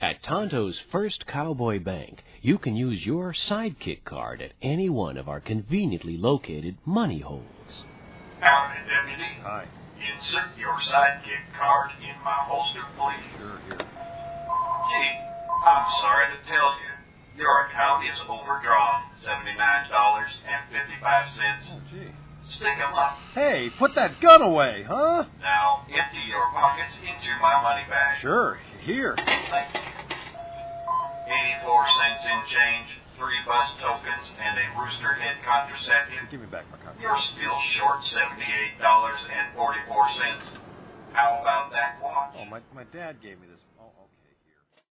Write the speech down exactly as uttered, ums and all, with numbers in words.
At Tonto's First Cowboy Bank, you can use your Sidekick card at any one of our conveniently located money holes. Howdy, Deputy. Hi. Insert your Sidekick card in my holster, please. Sure, here. Gee, I'm sorry to tell you. Your account is overdrawn seventy-nine dollars and fifty-five cents. Oh, gee. Stick 'em up. Hey, put that gun away, huh? Now, empty your pockets into my money bag. Sure, here. Thank you. eighty-four cents in change, three bus tokens, and a rooster head contraceptive. Give me back my card. You're still short seventy-eight dollars and forty-four cents. How about that watch? Oh, my, my dad gave me this